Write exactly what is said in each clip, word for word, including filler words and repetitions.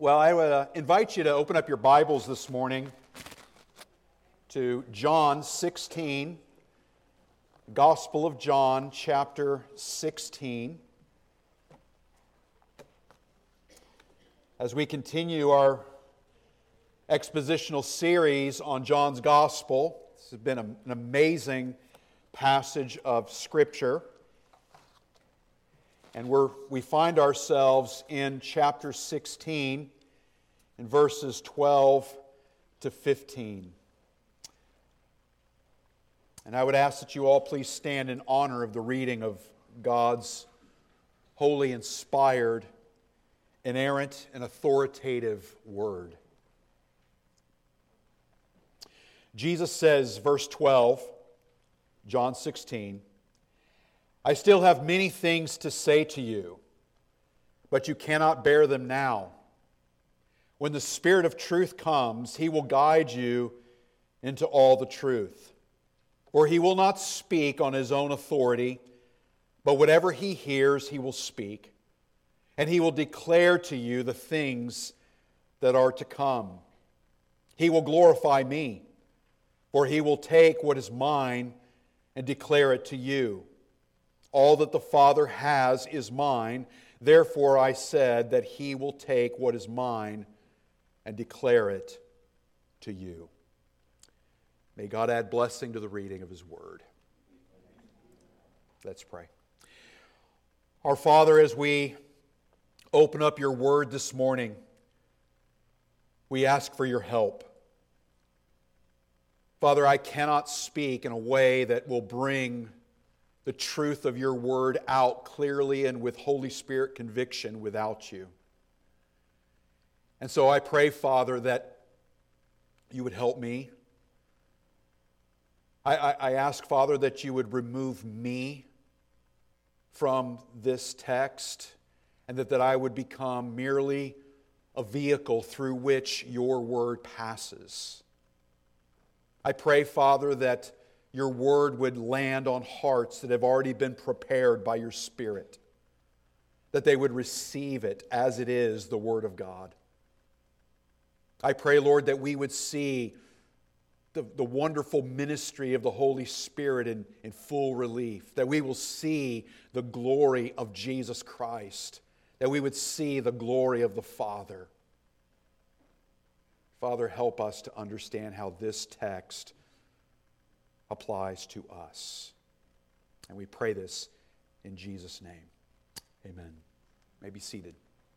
Well, I would uh, invite you to open up your Bibles this morning to John sixteen, Gospel of John, chapter sixteen. As we continue our expositional series on John's Gospel, this has been a, an amazing passage of Scripture. And we're, we find ourselves in chapter sixteen, in verses twelve to fifteen. And I would ask that you all please stand in honor of the reading of God's holy, inspired, inerrant, and authoritative Word. Jesus says, verse twelve, John sixteen, I still have many things to say to you, but you cannot bear them now. When the Spirit of truth comes, He will guide you into all the truth. For He will not speak on His own authority, but whatever He hears, He will speak. And He will declare to you the things that are to come. He will glorify Me, for He will take what is mine and declare it to you. All that the Father has is mine. Therefore I said that He will take what is mine and declare it to you. May God add blessing to the reading of His Word. Let's pray. Our Father, as we open up Your Word this morning, we ask for Your help. Father, I cannot speak in a way that will bring the truth of Your Word out clearly and with Holy Spirit conviction without You. And so I pray, Father, that You would help me. I, I, I ask, Father, that You would remove me from this text and that, that I would become merely a vehicle through which Your Word passes. I pray, Father, that Your Word would land on hearts that have already been prepared by Your Spirit, that they would receive it as it is, the Word of God. I pray, Lord, that we would see the, the wonderful ministry of the Holy Spirit in, in full relief, that we will see the glory of Jesus Christ, that we would see the glory of the Father. Father, help us to understand how this text applies to us. And we pray this in Jesus' name. Amen. You may be seated.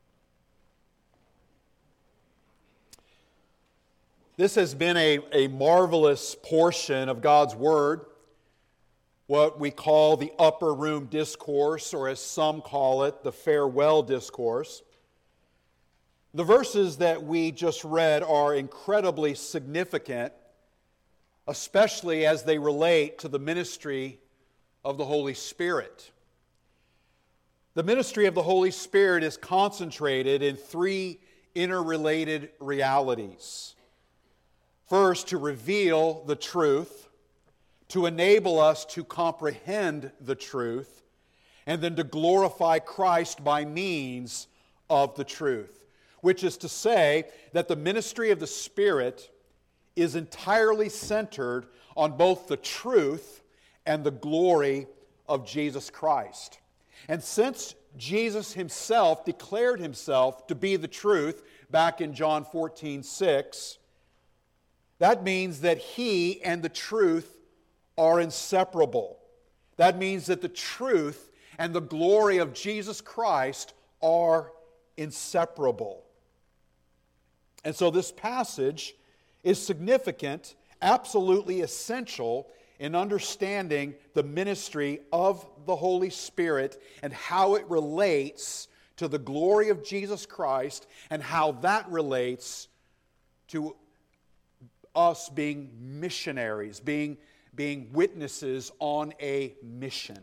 This has been a, a marvelous portion of God's Word, what we call the upper room discourse, or as some call it, the farewell discourse. The verses that we just read are incredibly significant, especially as they relate to the ministry of the Holy Spirit. The ministry of the Holy Spirit is concentrated in three interrelated realities. First, to reveal the truth, to enable us to comprehend the truth, and then to glorify Christ by means of the truth, which is to say that the ministry of the Spirit is entirely centered on both the truth and the glory of Jesus Christ. And since Jesus Himself declared Himself to be the truth back in John fourteen six, that means that He and the truth are inseparable. That means that the truth and the glory of Jesus Christ are inseparable. And so this passage is significant, absolutely essential in understanding the ministry of the Holy Spirit and how it relates to the glory of Jesus Christ and how that relates to us being missionaries, being, being witnesses on a mission.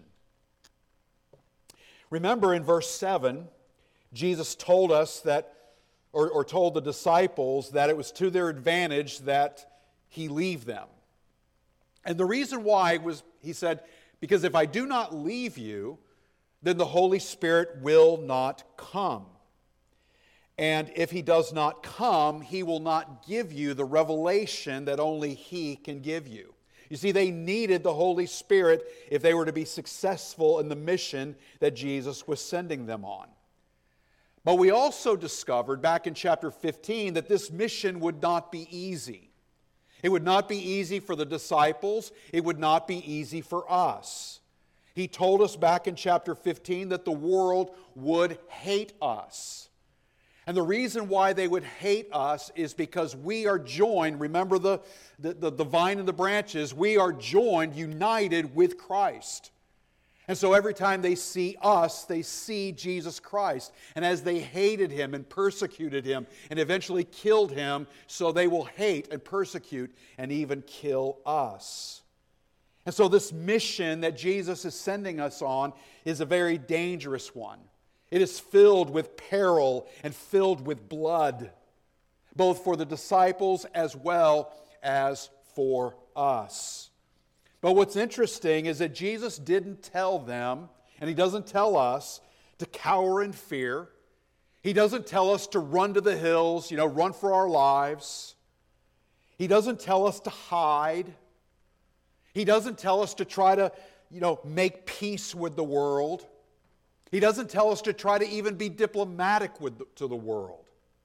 Remember in verse seven, Jesus told us that Or, or told the disciples that it was to their advantage that He leave them. And the reason why was, He said, because if I do not leave you, then the Holy Spirit will not come. And if He does not come, He will not give you the revelation that only He can give you. You see, they needed the Holy Spirit if they were to be successful in the mission that Jesus was sending them on. But we also discovered back in chapter fifteen that this mission would not be easy. It would not be easy for the disciples. It would not be easy for us. He told us back in chapter fifteen that the world would hate us. And the reason why they would hate us is because we are joined, remember the, the, the, the vine and the branches, we are joined, united with Christ. And so every time they see us, they see Jesus Christ. And as they hated Him and persecuted Him and eventually killed Him, so they will hate and persecute and even kill us. And so this mission that Jesus is sending us on is a very dangerous one. It is filled with peril and filled with blood, both for the disciples as well as for us. But what's interesting is that Jesus didn't tell them, and He doesn't tell us, to cower in fear. He doesn't tell us to run to the hills, you know, run for our lives. He doesn't tell us to hide. He doesn't tell us to try to, you know, make peace with the world. He doesn't tell us to try to even be diplomatic with the, to the world.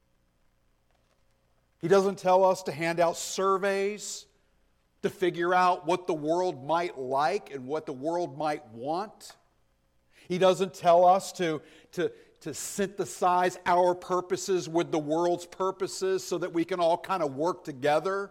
He doesn't tell us to hand out surveys to figure out what the world might like and what the world might want. He doesn't tell us to, to, to synthesize our purposes with the world's purposes so that we can all kind of work together.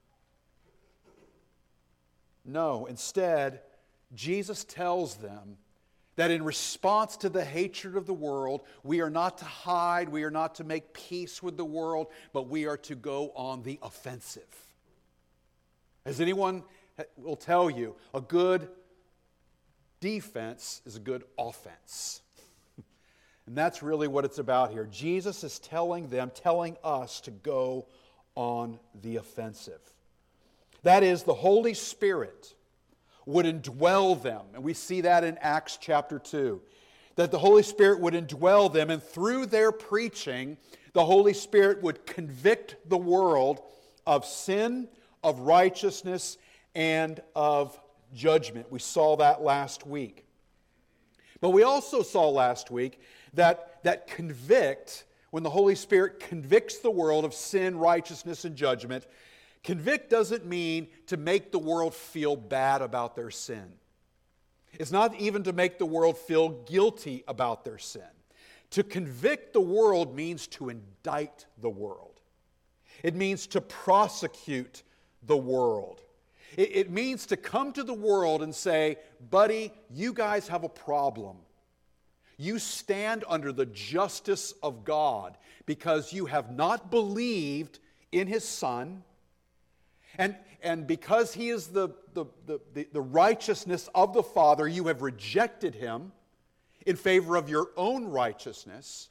No, instead, Jesus tells them that in response to the hatred of the world, we are not to hide, we are not to make peace with the world, but we are to go on the offensive. As anyone will tell you, a good defense is a good offense. And that's really what it's about here. Jesus is telling them, telling us to go on the offensive. That is, the Holy Spirit would indwell them. And we see that in Acts chapter two. That the Holy Spirit would indwell them, and through their preaching, the Holy Spirit would convict the world of sin, of righteousness, and of judgment. We saw that last week. But we also saw last week that, that convict, when the Holy Spirit convicts the world of sin, righteousness, and judgment, convict doesn't mean to make the world feel bad about their sin. It's not even to make the world feel guilty about their sin. To convict the world means to indict the world. It means to prosecute the world. It, it means to come to the world and say, buddy, you guys have a problem. You stand under the justice of God because you have not believed in His Son. And, and because He is the, the, the, the righteousness of the Father, you have rejected Him in favor of your own righteousness.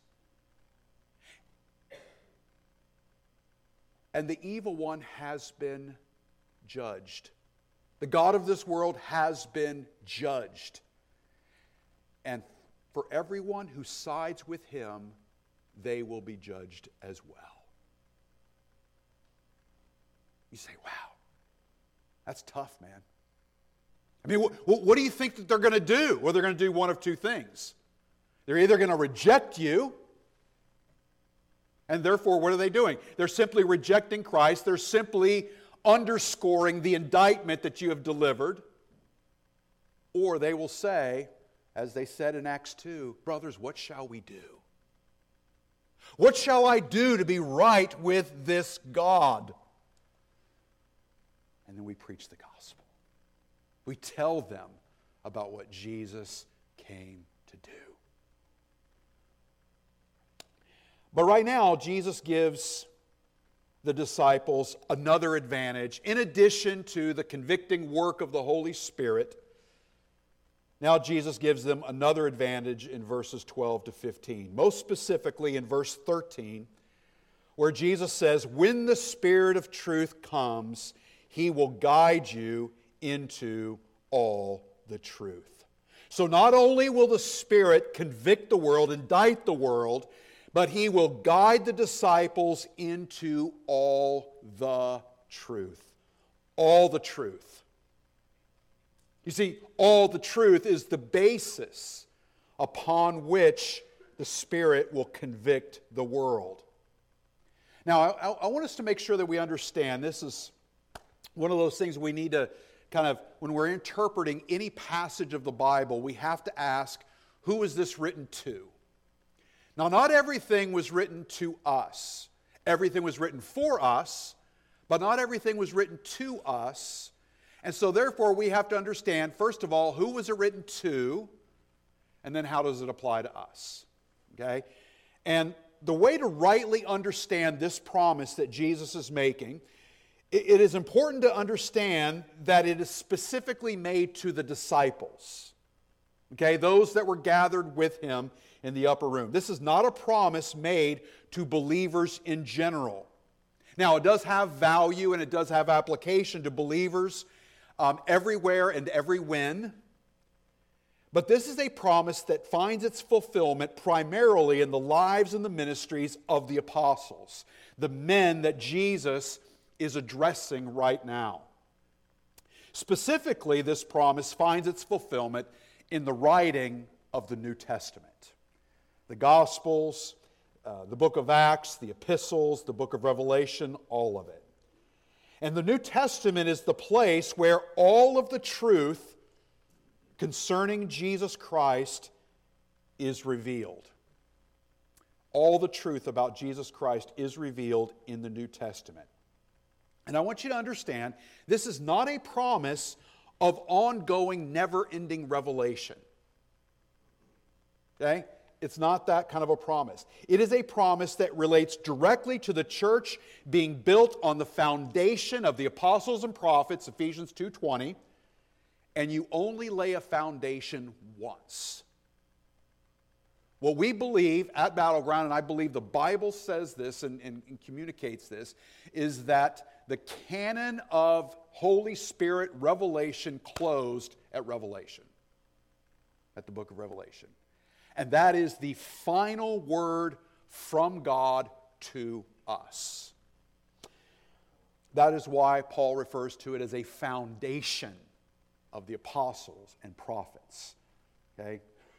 And the evil one has been judged. The God of this world has been judged. And for everyone who sides with Him, they will be judged as well. You say, wow, that's tough, man. I mean, wh- what do you think that they're going to do? Well, they're going to do one of two things. They're either going to reject you, and therefore, what are they doing? They're simply rejecting Christ. They're simply underscoring the indictment that you have delivered. Or they will say, as they said in Acts two, brothers, what shall we do? What shall I do to be right with this God? And then we preach the gospel. We tell them about what Jesus came to do. But right now, Jesus gives the disciples another advantage. In addition to the convicting work of the Holy Spirit, now Jesus gives them another advantage in verses twelve to fifteen. Most specifically in verse thirteen, where Jesus says, when the Spirit of truth comes, He will guide you into all the truth. So not only will the Spirit convict the world, indict the world, but he will guide the disciples into all the truth. All the truth. You see, all the truth is the basis upon which the Spirit will convict the world. Now, I, I want us to make sure that we understand this is one of those things we need to kind of, when we're interpreting any passage of the Bible, we have to ask, who is this written to? Now, not everything was written to us. Everything was written for us, but not everything was written to us. And so, therefore, we have to understand, first of all, who was it written to, and then how does it apply to us? Okay? And the way to rightly understand this promise that Jesus is making, it, it is important to understand that it is specifically made to the disciples. Okay? Those that were gathered with him in the upper room. This is not a promise made to believers in general. Now, it does have value and it does have application to believers um, everywhere and every when. But this is a promise that finds its fulfillment primarily in the lives and the ministries of the apostles, the men that Jesus is addressing right now. Specifically, this promise finds its fulfillment in the writing of the New Testament. The Gospels, uh, the book of Acts, the epistles, the book of Revelation, all of it. And the New Testament is the place where all of the truth concerning Jesus Christ is revealed. All the truth about Jesus Christ is revealed in the New Testament. And I want you to understand, this is not a promise of ongoing, never-ending revelation. Okay? It's not that kind of a promise. It is a promise that relates directly to the church being built on the foundation of the apostles and prophets, Ephesians two twenty, and you only lay a foundation once. What we believe at Battleground, and I believe the Bible says this and, and, and communicates this, is that the canon of Holy Spirit revelation closed at Revelation, at the book of Revelation. And that is the final word from God to us. That is why Paul refers to it as a foundation of the apostles and prophets. Okay?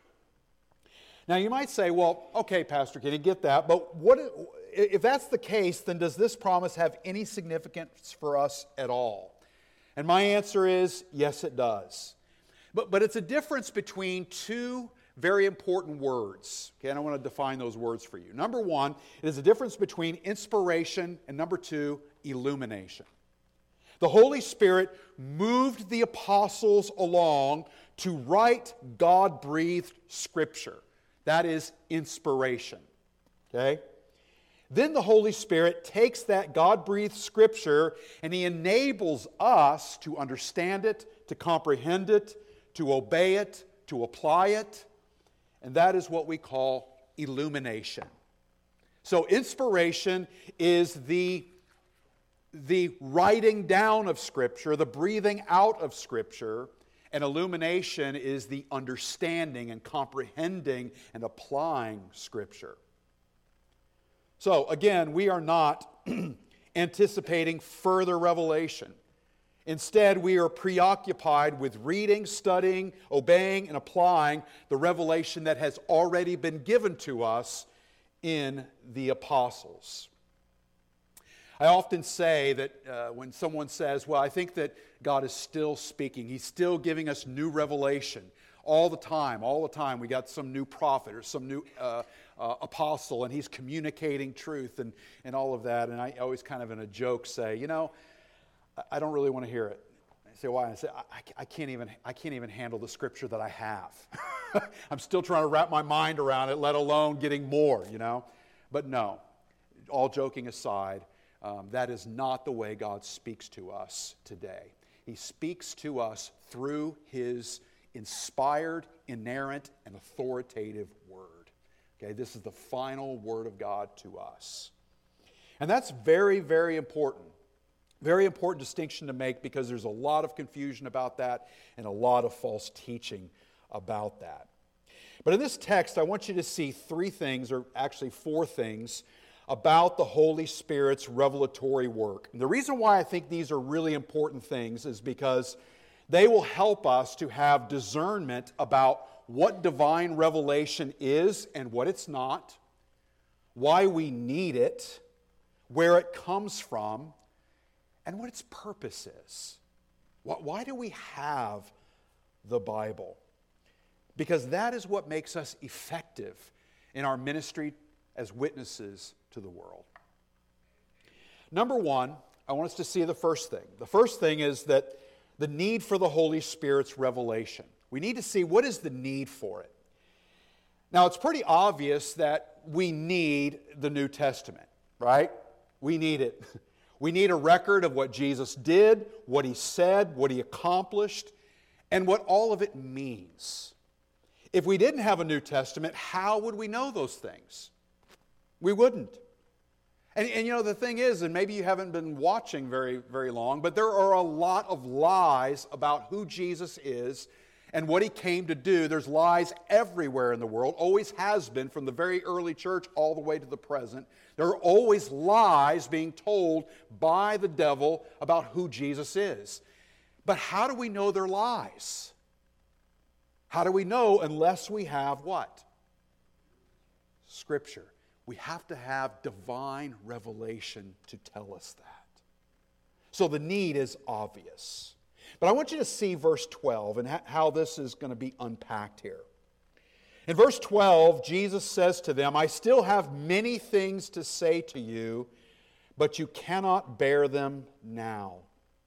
Now you might say, well, okay, Pastor, can you get that? But what if that's the case, then does this promise have any significance for us at all? And my answer is, yes, it does. But, but it's a difference between two very important words. Okay, and I want to define those words for you. Number one, it is a difference between inspiration and number two, illumination. The Holy Spirit moved the apostles along to write God-breathed Scripture. That is inspiration. Okay? Then the Holy Spirit takes that God-breathed Scripture and He enables us to understand it, to comprehend it, to obey it, to apply it. And that is what we call illumination. So inspiration is the, the writing down of Scripture, the breathing out of Scripture, and illumination is the understanding and comprehending and applying Scripture. So again, we are not anticipating further revelation. Instead, we are preoccupied with reading, studying, obeying, and applying the revelation that has already been given to us in the apostles. I often say that uh, when someone says, well, I think that God is still speaking, He's still giving us new revelation all the time, all the time. We got some new prophet or some new uh, uh, apostle, and he's communicating truth and, and all of that. And I always kind of in a joke say, you know, I don't really want to hear it. I say, why? I say, I, I, can't even, I can't even handle the Scripture that I have. I'm still trying to wrap my mind around it, let alone getting more, you know. But no, all joking aside, um, that is not the way God speaks to us today. He speaks to us through His inspired, inerrant, and authoritative Word. Okay, this is the final Word of God to us. And that's very, very important. Very important distinction to make because there's a lot of confusion about that and a lot of false teaching about that. But in this text, I want you to see three things, or actually four things, about the Holy Spirit's revelatory work. And the reason why I think these are really important things is because they will help us to have discernment about what divine revelation is and what it's not, why we need it, where it comes from, and what its purpose is. Why do we have the Bible? Because that is what makes us effective in our ministry as witnesses to the world. Number one, I want us to see the first thing. The first thing is that the need for the Holy Spirit's revelation. We need to see what is the need for it. Now, it's pretty obvious that we need the New Testament, right? We need it. We need a record of what Jesus did, what He said, what He accomplished, and what all of it means. If we didn't have a New Testament, how would we know those things? We wouldn't. And, and you know, the thing is, and maybe you haven't been watching very, very long, but there are a lot of lies about who Jesus is and what He came to do. There's lies everywhere in the world, always has been from the very early church all the way to the present. There are always lies being told by the devil about who Jesus is. But how do we know they're lies? How do we know unless we have what? Scripture. We have to have divine revelation to tell us that. So the need is obvious. But I want you to see verse twelve and how this is going to be unpacked here. In verse twelve, Jesus says to them, I still have many things to say to you, but you cannot bear them now.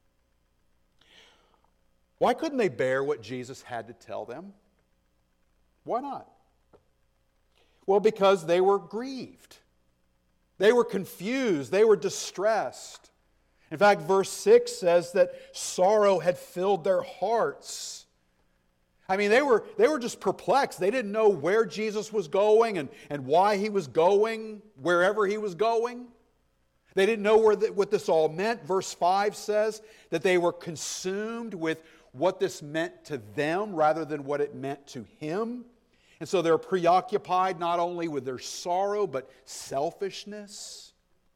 Why couldn't they bear what Jesus had to tell them? Why not? Well, because they were grieved. They were confused. They were distressed. In fact, verse six says that sorrow had filled their hearts. I mean, they were, they were just perplexed. They didn't know where Jesus was going and, and why He was going, wherever He was going. They didn't know where the, what this all meant. Verse five says that they were consumed with what this meant to them rather than what it meant to Him. And so they're preoccupied not only with their sorrow, but selfishness.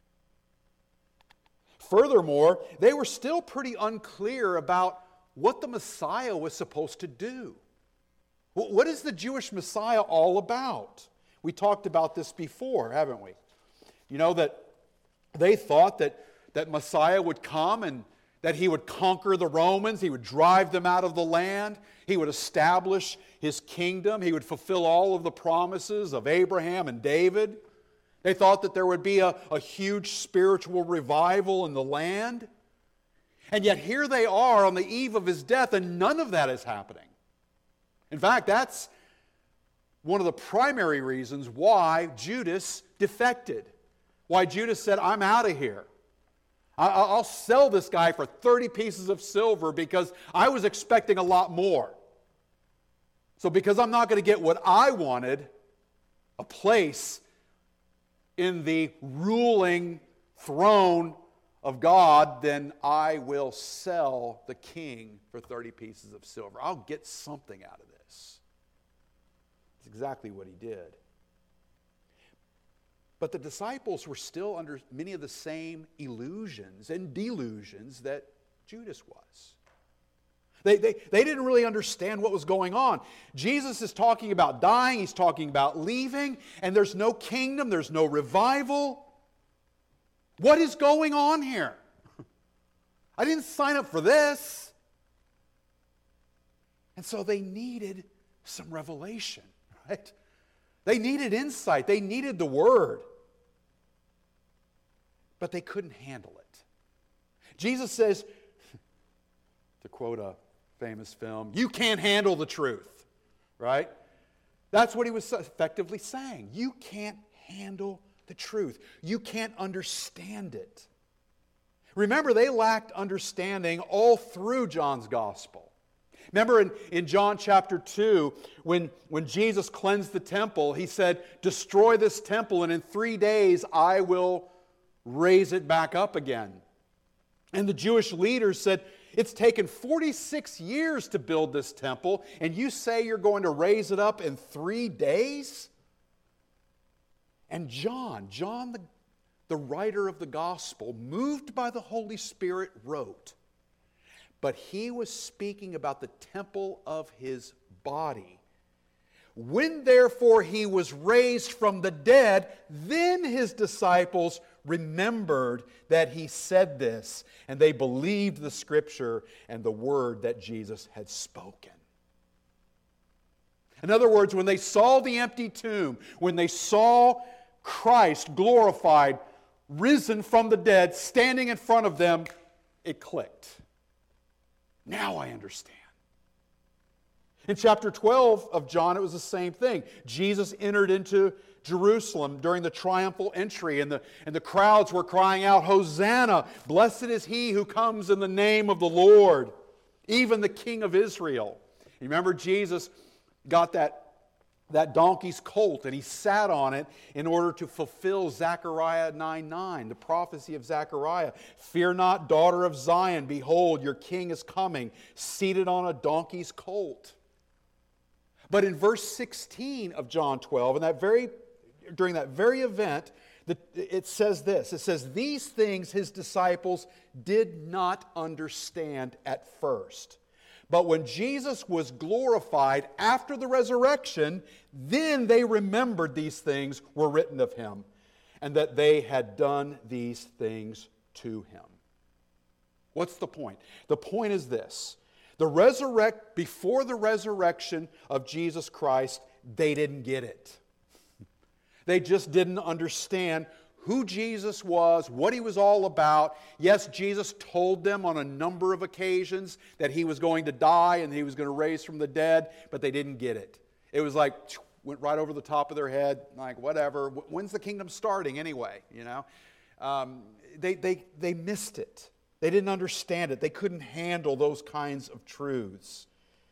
Furthermore, they were still pretty unclear about what the Messiah was supposed to do. What is the Jewish Messiah all about? We talked about this before, haven't we? You know, that they thought that, that Messiah would come and that He would conquer the Romans, He would drive them out of the land, He would establish His kingdom, He would fulfill all of the promises of Abraham and David. They thought that there would be a, a huge spiritual revival in the land. And yet here they are on the eve of His death, and none of that is happening. In fact, that's one of the primary reasons why Judas defected. Why Judas said, I'm out of here. I'll sell this guy for thirty pieces of silver because I was expecting a lot more. So because I'm not going to get what I wanted, a place in the ruling throne of God, then I will sell the king for thirty pieces of silver. I'll get something out of this. That's exactly what he did. But the disciples were still under many of the same illusions and delusions that Judas was. They, they, they didn't really understand what was going on. Jesus is talking about dying, He's talking about leaving, and there's no kingdom, there's no revival. What is going on here? I didn't sign up for this. And so they needed some revelation, right? They needed insight. They needed the Word. But they couldn't handle it. Jesus says, to quote a famous film, you can't handle the truth, right? That's what He was effectively saying. You can't handle the truth. You can't understand it. Remember, they lacked understanding all through John's Gospel. Remember in, in John chapter two, when, when Jesus cleansed the temple, He said, destroy this temple and in three days I will raise it back up again. And the Jewish leaders said, It's taken forty-six years to build this temple, and you say you're going to raise it up in three days? And John, John the, the writer of the gospel, moved by the Holy Spirit, wrote, but he was speaking about the temple of his body. When therefore he was raised from the dead, then his disciples remembered that he said this, and they believed the Scripture and the word that Jesus had spoken. In other words, when they saw the empty tomb, when they saw Christ glorified, risen from the dead, standing in front of them, it clicked. Now I understand. In chapter twelve of John, it was the same thing. Jesus entered into Jerusalem during the triumphal entry, and the, and the crowds were crying out, Hosanna! Blessed is he who comes in the name of the Lord, even the King of Israel. You remember Jesus got that, that donkey's colt, and he sat on it in order to fulfill Zechariah nine nine, the prophecy of Zechariah. Fear not, daughter of Zion, behold, your king is coming, seated on a donkey's colt. But in verse sixteen of John twelve, in that very, during that very event, the, it says this. It says, these things his disciples did not understand at first. But when Jesus was glorified after the resurrection, then they remembered these things were written of him, and that they had done these things to him. What's the point? The point is this. The resurrect, before the resurrection of Jesus Christ, they didn't get it. They just didn't understand who Jesus was, what he was all about. Yes, Jesus told them on a number of occasions that he was going to die and he was going to raise from the dead, but they didn't get it. It was like, went right over the top of their head, like, whatever. When's the kingdom starting anyway, you know? Um, they, they, they missed it. They didn't understand it. They couldn't handle those kinds of truths.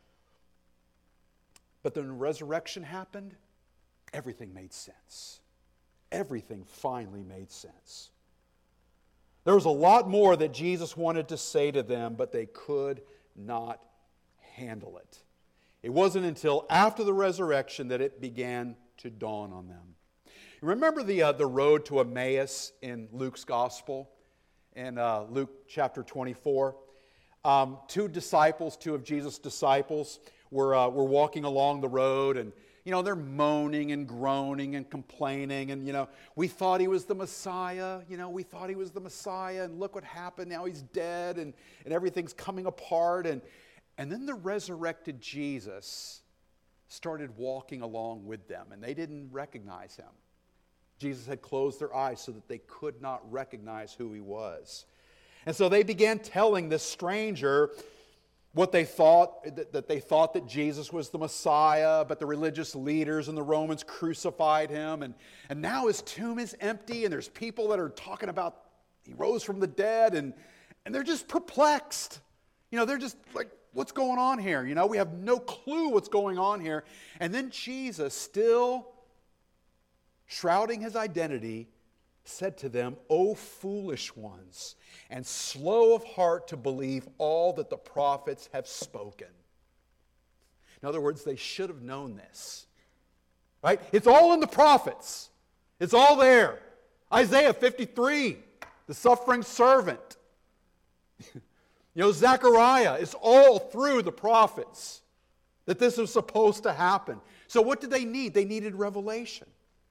But then when resurrection happened, everything made sense. Everything finally made sense. There was a lot more that Jesus wanted to say to them, but they could not handle it. It wasn't until after the resurrection that it began to dawn on them. Remember the, uh, the road to Emmaus in Luke's gospel? In uh, Luke chapter twenty-four. Um, two disciples, two of Jesus' disciples, were, uh, were walking along the road, and you know, they're moaning and groaning and complaining, and you know, we thought he was the Messiah, you know, we thought he was the Messiah, and look what happened, now he's dead, and, and everything's coming apart, and, and then the resurrected Jesus started walking along with them, and they didn't recognize him. Jesus had closed their eyes so that they could not recognize who he was. And so they began telling this stranger what they thought, that they thought that Jesus was the Messiah, but the religious leaders and the Romans crucified him. And, and now his tomb is empty, and there's people that are talking about he rose from the dead, and, and they're just perplexed. You know, they're just like, what's going on here? You know, we have no clue what's going on here. And then Jesus, still shrouding his identity, said to them, O foolish ones, and slow of heart to believe all that the prophets have spoken. In other words, they should have known this. Right? It's all in the prophets. It's all there. Isaiah fifty-three, the suffering servant. You know, Zechariah, it's all through the prophets that this was supposed to happen. So what did they need? They needed revelation.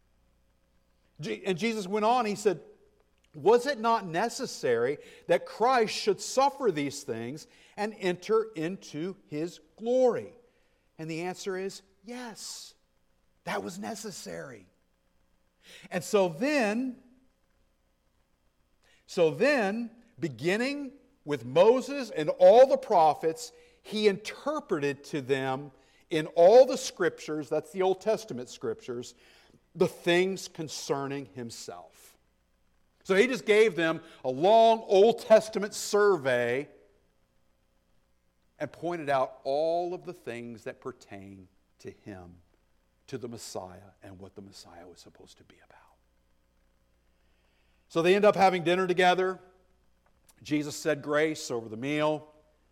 And Jesus went on, he said, was it not necessary that Christ should suffer these things and enter into his glory? And the answer is yes, that was necessary. And so then, so then, beginning with Moses and all the prophets, he interpreted to them in all the scriptures, that's the Old Testament scriptures, the things concerning himself. So he just gave them a long Old Testament survey and pointed out all of the things that pertain to him, to the Messiah, and what the Messiah was supposed to be about. So they end up having dinner together. Jesus said grace over the meal.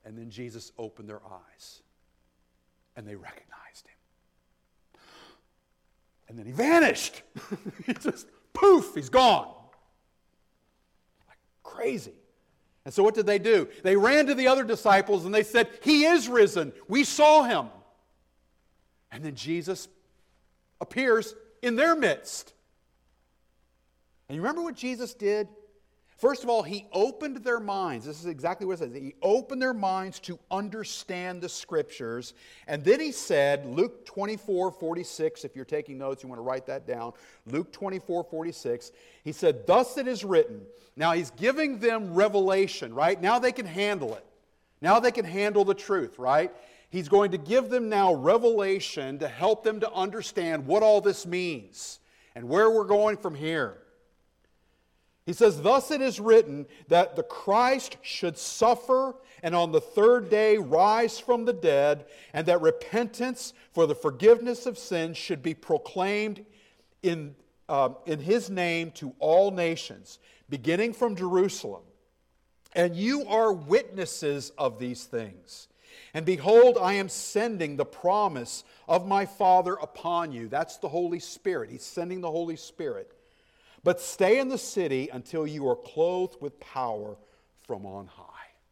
And then Jesus opened their eyes, and they recognized him. And then he vanished. He just, poof, he's gone. Like crazy. And so what did they do? They ran to the other disciples and they said, he is risen. We saw him. And then Jesus appears in their midst. And you remember what Jesus did? First of all, he opened their minds. This is exactly what it says. He opened their minds to understand the Scriptures. And then he said, Luke twenty-four forty-six, if you're taking notes, you want to write that down. Luke twenty-four forty-six, he said, thus it is written. Now he's giving them revelation, right? Now they can handle it. Now they can handle the truth, right? He's going to give them now revelation to help them to understand what all this means and where we're going from here. He says, thus it is written that the Christ should suffer and on the third day rise from the dead, and that repentance for the forgiveness of sins should be proclaimed in, uh, in His name to all nations, beginning from Jerusalem. And you are witnesses of these things. And behold, I am sending the promise of my Father upon you. That's the Holy Spirit. He's sending the Holy Spirit. But stay in the city until you are clothed with power from on high.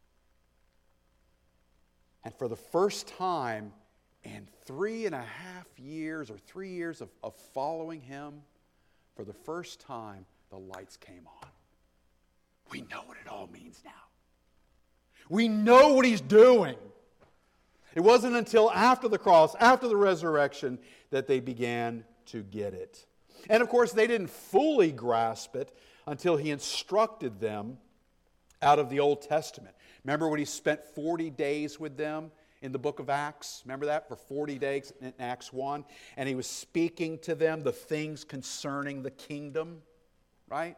And for the first time in three and a half years or three years of, of following him, for the first time, the lights came on. We know what it all means now. We know what he's doing. It wasn't until after the cross, after the resurrection, that they began to get it. And of course, they didn't fully grasp it until he instructed them out of the Old Testament. Remember when he spent forty days with them in the book of Acts? Remember that? For forty days in Acts one. And he was speaking to them the things concerning the kingdom, right?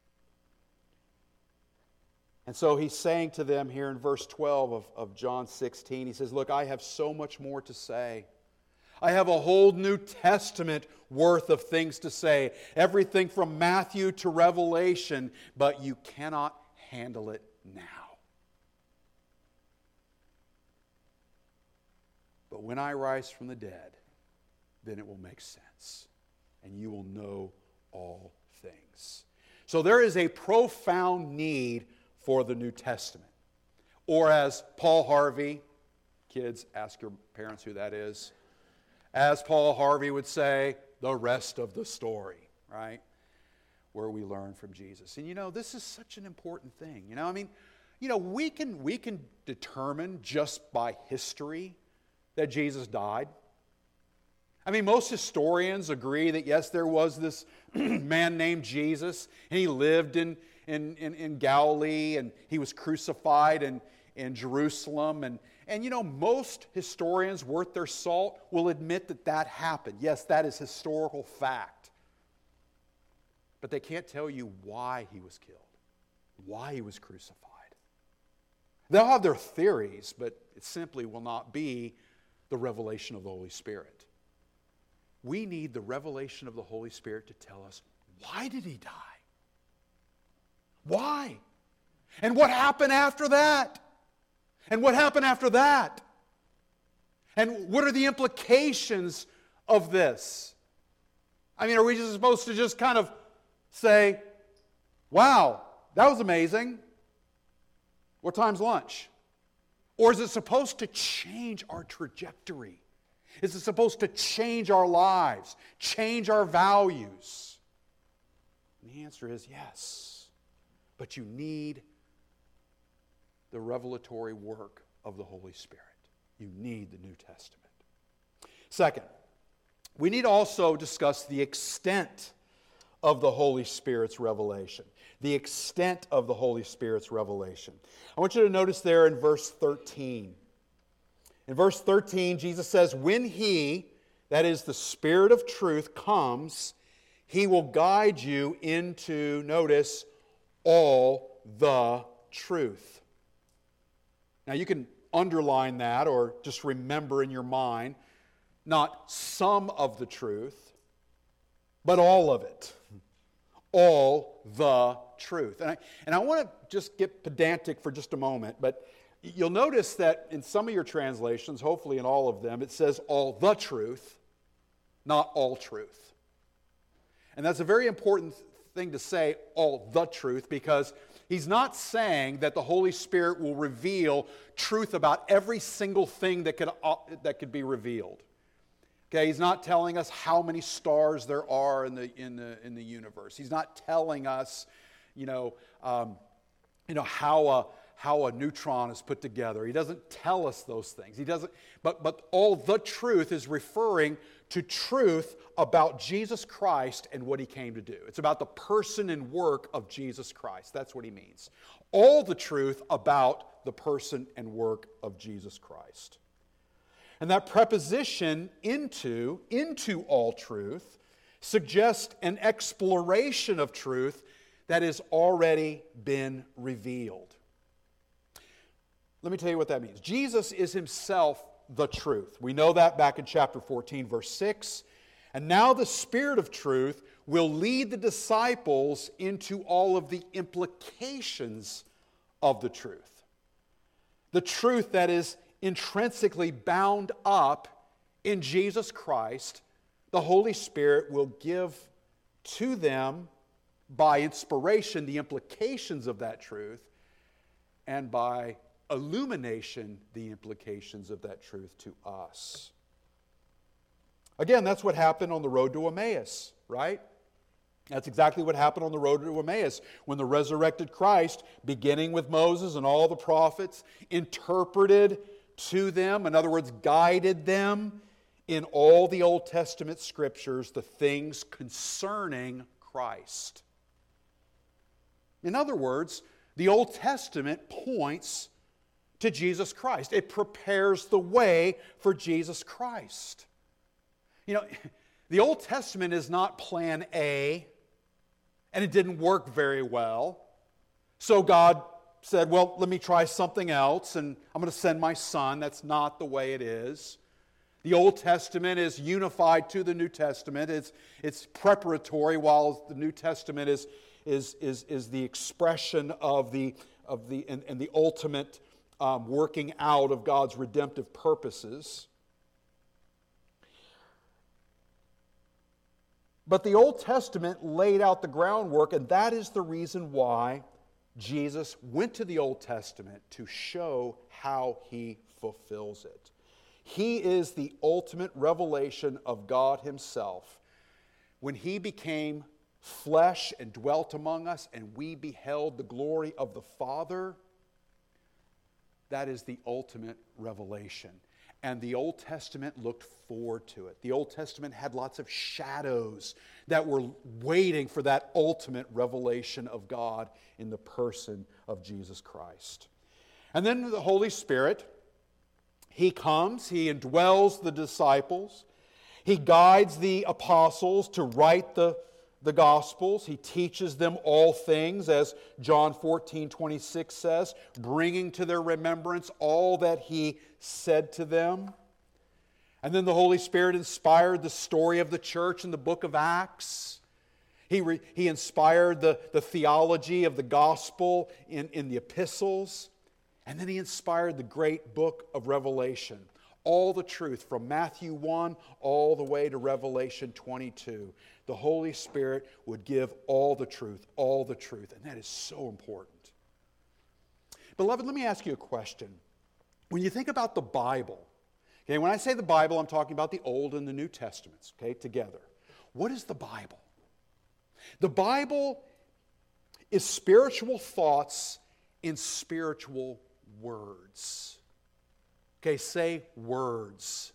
And so he's saying to them here in verse twelve of, of John sixteen, he says, look, I have so much more to say. I have a whole New Testament worth of things to say. Everything from Matthew to Revelation, but you cannot handle it now. But when I rise from the dead, then it will make sense, and you will know all things. So there is a profound need for the New Testament. Or as Paul Harvey, kids, ask your parents who that is. As Paul Harvey would say, the rest of the story, right? Where we learn from Jesus. And you know, this is such an important thing. You know, I mean, you know, we can, we can determine just by history that Jesus died. I mean, most historians agree that yes, there was this man named Jesus, and he lived in, in, in, in Galilee, and he was crucified in, in Jerusalem, and And you know, most historians worth their salt will admit that that happened. Yes, that is historical fact. But they can't tell you why he was killed, why he was crucified. They'll have their theories, but it simply will not be the revelation of the Holy Spirit. We need the revelation of the Holy Spirit to tell us, why did he die? Why? And what happened after that? And what happened after that? And what are the implications of this? I mean, are we just supposed to just kind of say, wow, that was amazing. What time's lunch? Or is it supposed to change our trajectory? Is it supposed to change our lives, change our values? And the answer is yes. But you need the revelatory work of the Holy Spirit. You need the New Testament. Second, we need to also discuss the extent of the Holy Spirit's revelation. The extent of the Holy Spirit's revelation. I want you to notice there in verse thirteen. In verse thirteen, Jesus says, when He, that is the Spirit of truth, comes, He will guide you into, notice, all the truth. Now you can underline that or just remember in your mind, not some of the truth, but all of it. All the truth. And I, and I want to just get pedantic for just a moment, but You'll notice that in some of your translations, hopefully in all of them, it says all the truth, not all truth. And that's a very important thing to say, all the truth, because he's not saying that the Holy Spirit will reveal truth about every single thing that could, uh, that could be revealed. Okay, he's not telling us how many stars there are in the, in the, in the universe. He's not telling us, you know, um, you know how a, how a neutron is put together. He doesn't tell us those things. He doesn't, but, but all the truth is referring to truth about Jesus Christ and what he came to do. It's about the person and work of Jesus Christ. That's what he means. All the truth about the person and work of Jesus Christ. And that preposition into, into all truth, suggests an exploration of truth that has already been revealed. Let me tell you what that means. Jesus is himself the truth. We know that back in chapter fourteen, verse six. And now the Spirit of truth will lead the disciples into all of the implications of the truth. The truth that is intrinsically bound up in Jesus Christ, the Holy Spirit will give to them by inspiration the implications of that truth, and by illumination the implications of that truth to us. Again, that's what happened on the road to Emmaus, right? That's exactly what happened on the road to Emmaus when the resurrected Christ, beginning with Moses and all the prophets, interpreted to them, in other words, guided them in all the Old Testament scriptures, the things concerning Christ. In other words, the Old Testament points to Jesus Christ. It prepares the way for Jesus Christ. You know, the Old Testament is not plan A, and it didn't work very well. So God said, well, let me try something else, and I'm going to send my Son. That's not the way it is. The Old Testament is unified to the New Testament. It's, it's preparatory, while the New Testament is, is, is, is the expression of the, of the, and, and the ultimate um, working out of God's redemptive purposes. But the Old Testament laid out the groundwork, and that is the reason why Jesus went to the Old Testament, to show how he fulfills it. He is the ultimate revelation of God himself. When he became flesh and dwelt among us, and we beheld the glory of the Father, that is the ultimate revelation. And the Old Testament looked forward to it. The Old Testament had lots of shadows that were waiting for that ultimate revelation of God in the person of Jesus Christ. And then the Holy Spirit, he comes, he indwells the disciples, he guides the apostles to write the, the Gospels, he teaches them all things, as John fourteen twenty-six says, bringing to their remembrance all that he said to them. And then the Holy Spirit inspired the story of the church in the book of Acts. He, re, he inspired the, the theology of the gospel in, in the epistles. And then he inspired the great book of Revelation. All the truth from Matthew one all the way to Revelation twenty-two. The Holy Spirit would give all the truth, all the truth. And that is so important. Beloved, let me ask you a question. When you think about the Bible, okay, when I say the Bible, I'm talking about the Old and the New Testaments, okay, together. What is the Bible? The Bible is spiritual thoughts in spiritual words. Okay, say words.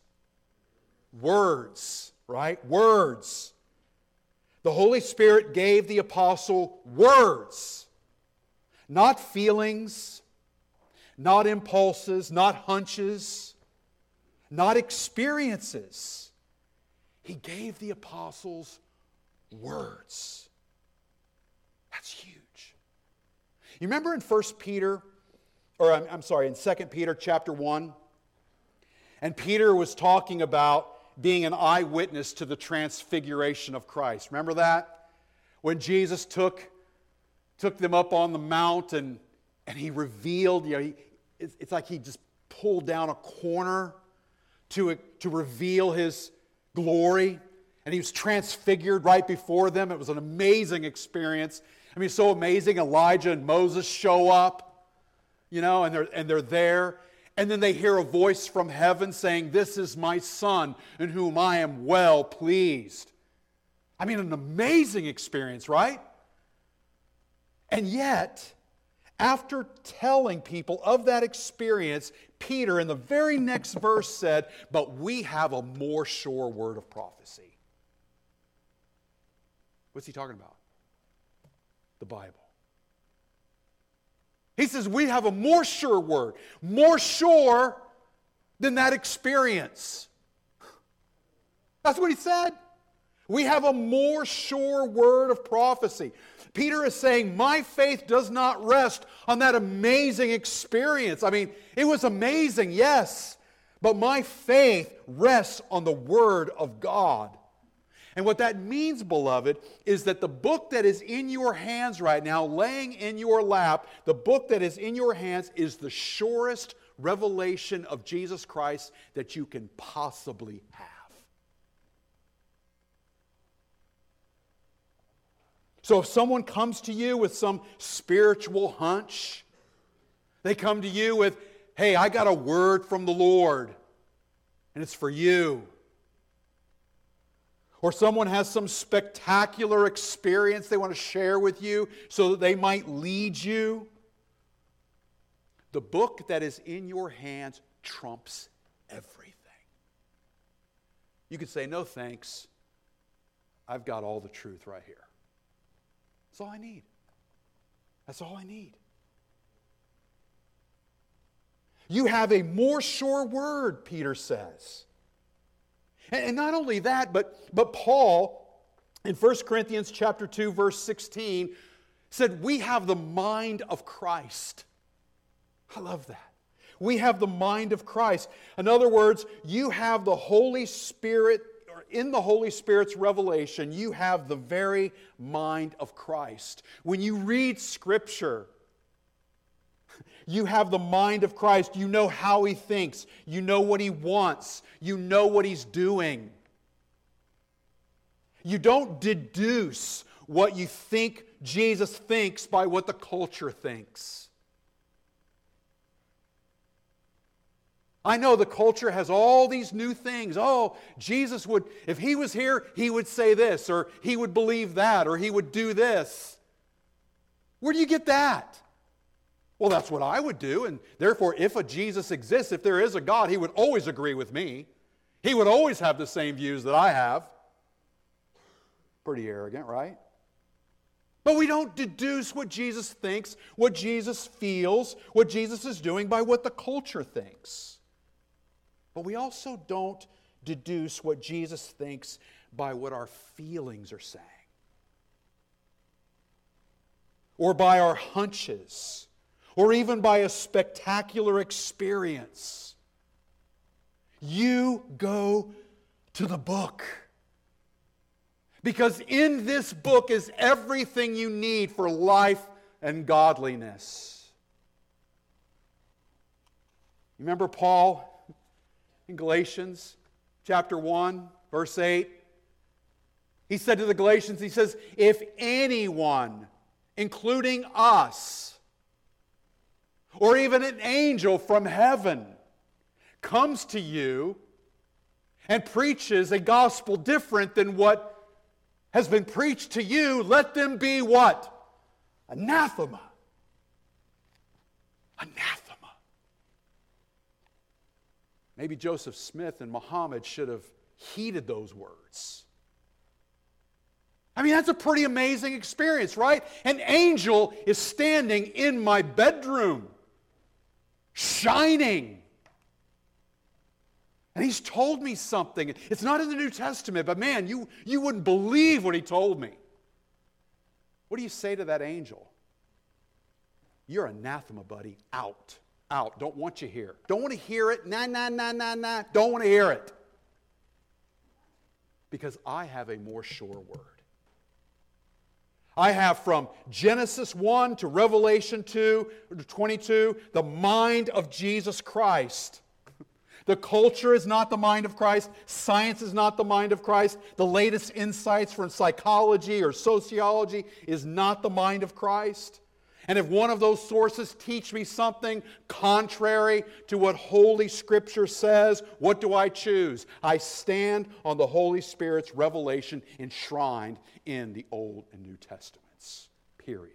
Words, right? Words. The Holy Spirit gave the apostle words, not feelings, not impulses, not hunches, not experiences. He gave the apostles words. That's huge. You remember in First Peter, or I'm, I'm sorry, in Second Peter chapter one, and Peter was talking about being an eyewitness to the transfiguration of Christ. Remember that? When Jesus took, took them up on the mount and, and he revealed, you know, he, it's, it's like he just pulled down a corner to, to reveal his glory. And he was transfigured right before them. It was an amazing experience. I mean, so amazing. Elijah and Moses show up, you know, and they're, and they're there. And then they hear a voice from heaven saying, "This is my Son, in whom I am well pleased." I mean, an amazing experience, right? And yet, after telling people of that experience, Peter in the very next verse said, "But we have a more sure word of prophecy." What's he talking about? The Bible. He says we have a more sure word, more sure than that experience. That's what he said. We have a more sure word of prophecy. Peter is saying, my faith does not rest on that amazing experience. I mean, it was amazing, yes, but my faith rests on the Word of God. And what that means, beloved, is that the book that is in your hands right now, laying in your lap, the book that is in your hands is the surest revelation of Jesus Christ that you can possibly have. So if someone comes to you with some spiritual hunch, they come to you with, "Hey, I got a word from the Lord, and it's for you." Or someone has some spectacular experience they want to share with you so that they might lead you. The book that is in your hands trumps everything. You could say, "No thanks, I've got all the truth right here. That's all I need. That's all I need." You have a more sure word, Peter says. And not only that, but, but Paul, in First Corinthians chapter two, verse sixteen, said, we have the mind of Christ. I love that. We have the mind of Christ. In other words, you have the Holy Spirit, or in the Holy Spirit's revelation, you have the very mind of Christ. When you read Scripture, you have the mind of Christ. You know how He thinks. You know what He wants. You know what He's doing. You don't deduce what you think Jesus thinks by what the culture thinks. I know the culture has all these new things. Oh, Jesus would, if He was here, He would say this, or He would believe that, or He would do this. Where do you get that? Well, that's what I would do, and therefore, if a Jesus exists, if there is a God, He would always agree with me. He would always have the same views that I have. Pretty arrogant, right? But we don't deduce what Jesus thinks, what Jesus feels, what Jesus is doing by what the culture thinks. But we also don't deduce what Jesus thinks by what our feelings are saying, or by our hunches, or even by a spectacular experience. You go to the book. Because in this book is everything you need for life and godliness. You remember Paul in Galatians chapter one, verse eight? He said to the Galatians, he says, if anyone, including us, or even an angel from heaven, comes to you and preaches a gospel different than what has been preached to you, let them be what? Anathema. Anathema. Maybe Joseph Smith and Muhammad should have heeded those words. I mean, that's a pretty amazing experience, right? An angel is standing in my bedroom, shining. And he's told me something. It's not in the New Testament, but man, you, you wouldn't believe what he told me. What do you say to that angel? You're anathema, buddy. Out. Out. Don't want you here. Don't want to hear it. Nah, nah, nah, nah, nah. Don't want to hear it. Because I have a more sure word. I have from Genesis one to Revelation two to twenty-two, the mind of Jesus Christ. The culture is not the mind of Christ. Science is not the mind of Christ. The latest insights from psychology or sociology is not the mind of Christ. And if one of those sources teach me something contrary to what Holy Scripture says, what do I choose? I stand on the Holy Spirit's revelation enshrined in the Old and New Testaments. Period.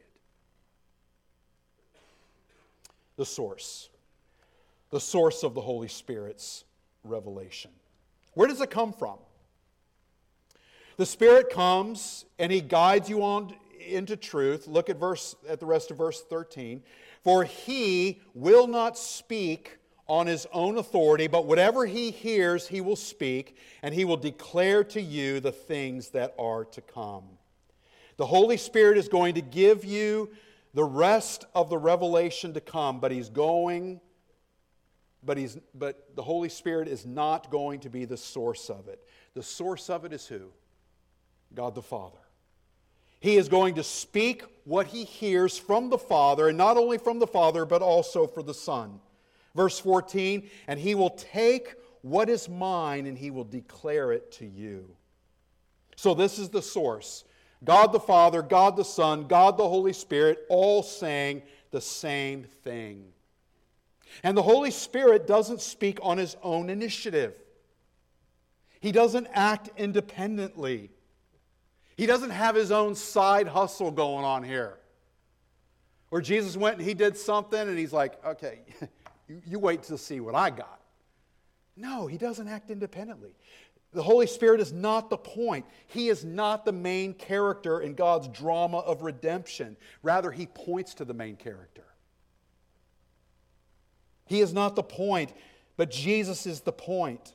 The source. The source of the Holy Spirit's revelation. Where does it come from? The Spirit comes and He guides you on into truth. Look at verse at the rest of verse thirteen. For He will not speak on His own authority, but whatever He hears, He will speak, and He will declare to you the things that are to come. The Holy Spirit is going to give you the rest of the revelation to come, but He's going But, he's, but the Holy Spirit is not going to be the source of it. The source of it is who? God the Father. He is going to speak what He hears from the Father, and not only from the Father, but also for the Son. Verse fourteen, and He will take what is mine and He will declare it to you. So this is the source. God the Father, God the Son, God the Holy Spirit, all saying the same thing. And the Holy Spirit doesn't speak on His own initiative. He doesn't act independently. He doesn't have His own side hustle going on here. Where Jesus went and He did something and He's like, okay, you, you wait to see what I got. No, He doesn't act independently. The Holy Spirit is not the point. He is not the main character in God's drama of redemption. Rather, He points to the main character. He is not the point, but Jesus is the point.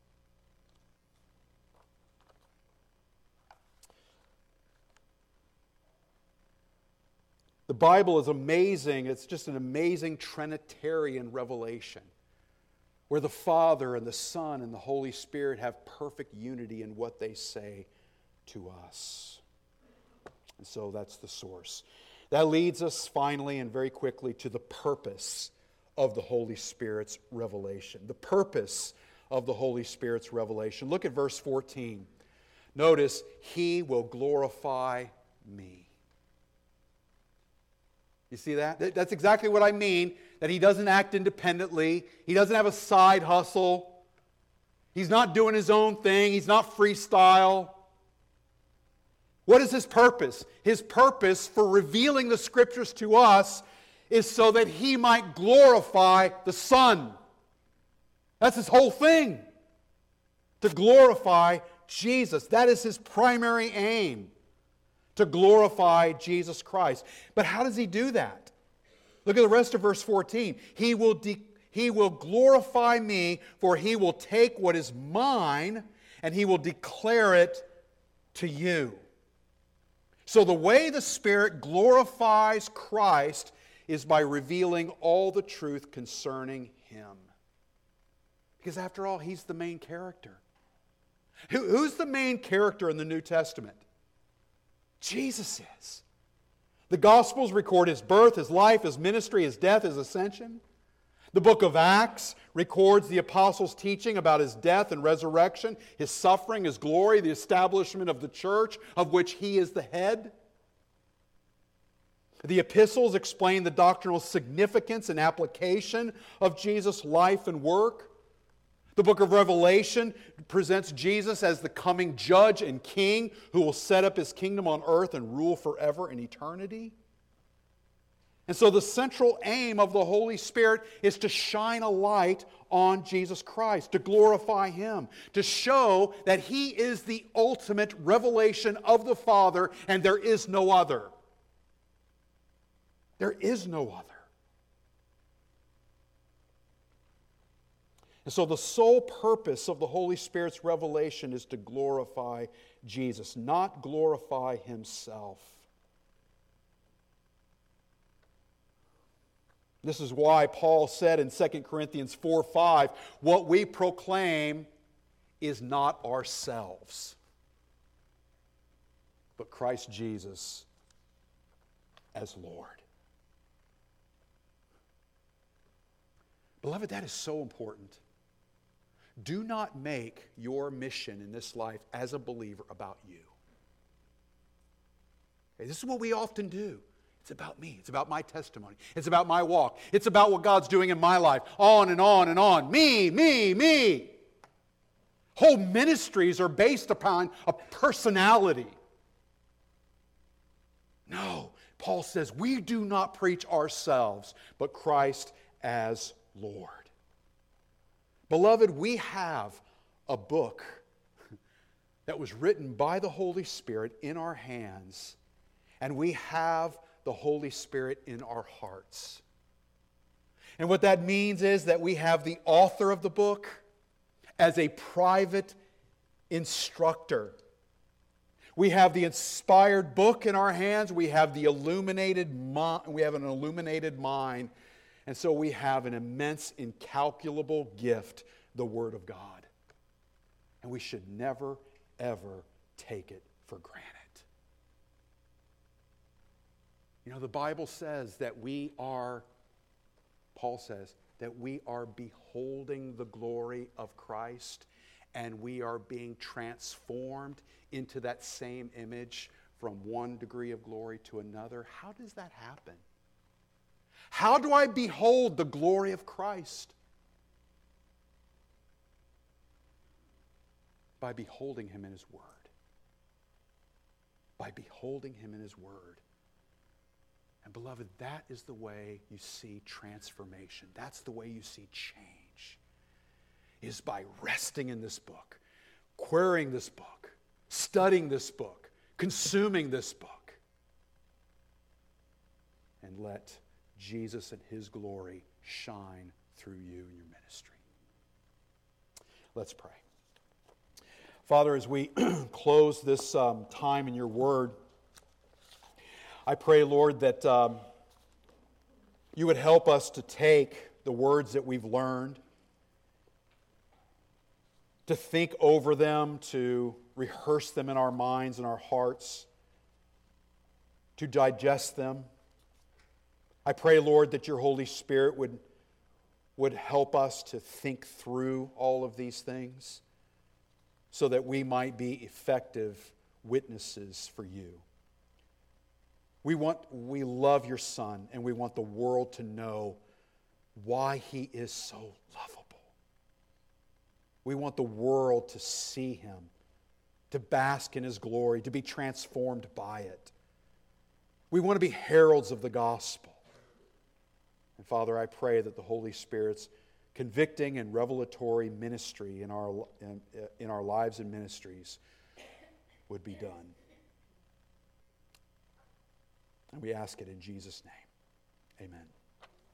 The Bible is amazing. It's just an amazing Trinitarian revelation where the Father and the Son and the Holy Spirit have perfect unity in what they say to us. And so that's the source. That leads us finally and very quickly to the purpose of the Holy Spirit's revelation. The purpose of the Holy Spirit's revelation. Look at verse fourteen. Notice, He will glorify me. You see that? That's exactly what I mean, that He doesn't act independently. He doesn't have a side hustle. He's not doing His own thing. He's not freestyle. What is His purpose? His purpose for revealing the Scriptures to us is so that He might glorify the Son. That's His whole thing. To glorify Jesus. That is His primary aim. To glorify Jesus Christ. But how does He do that? Look at the rest of verse fourteen. He will, de- he will glorify me, for He will take what is mine and He will declare it to you. So the way the Spirit glorifies Christ is by revealing all the truth concerning Him. Because after all, He's the main character. Who, who's the main character in the New Testament? Jesus is. The Gospels record His birth, His life, His ministry, His death, His ascension. The book of Acts records the apostles' teaching about His death and resurrection, His suffering, His glory, the establishment of the church, of which He is the head. The epistles explain the doctrinal significance and application of Jesus' life and work. The book of Revelation presents Jesus as the coming judge and king who will set up His kingdom on earth and rule forever in eternity. And so the central aim of the Holy Spirit is to shine a light on Jesus Christ, to glorify Him, to show that He is the ultimate revelation of the Father and there is no other. There is no other. And so the sole purpose of the Holy Spirit's revelation is to glorify Jesus, not glorify Himself. This is why Paul said in Second Corinthians four five, what we proclaim is not ourselves, but Christ Jesus as Lord. Beloved, that is so important. Do not make your mission in this life as a believer about you. Okay, this is what we often do. It's about me. It's about my testimony. It's about my walk. It's about what God's doing in my life. On and on and on. Me, me, me. Whole ministries are based upon a personality. No, Paul says we do not preach ourselves, but Christ as Lord. Beloved, we have a book that was written by the Holy Spirit in our hands, and we have the Holy Spirit in our hearts. And what that means is that we have the author of the book as a private instructor. We have the inspired book in our hands. We have the illuminated mind. We have an illuminated mind. And so we have an immense, incalculable gift, the Word of God. And we should never, ever take it for granted. You know, the Bible says that we are, Paul says, that we are beholding the glory of Christ, and we are being transformed into that same image from one degree of glory to another. How does that happen? How do I behold the glory of Christ? By beholding Him in His Word. By beholding Him in His Word. And beloved, that is the way you see transformation. That's the way you see change. Is by resting in this book, querying this book, studying this book, consuming this book. And let Jesus and His glory shine through you in your ministry. Let's pray. Father, as we close this um, time in your word, I pray, Lord, that um, you would help us to take the words that we've learned, to think over them, to rehearse them in our minds and our hearts, to digest them. I pray, Lord, that your Holy Spirit would, would help us to think through all of these things so that we might be effective witnesses for you. We want, we love your Son, and we want the world to know why He is so lovable. We want the world to see Him, to bask in His glory, to be transformed by it. We want to be heralds of the gospel. And Father, I pray that the Holy Spirit's convicting and revelatory ministry in our, in, in our lives and ministries would be done. And we ask it in Jesus' name. Amen.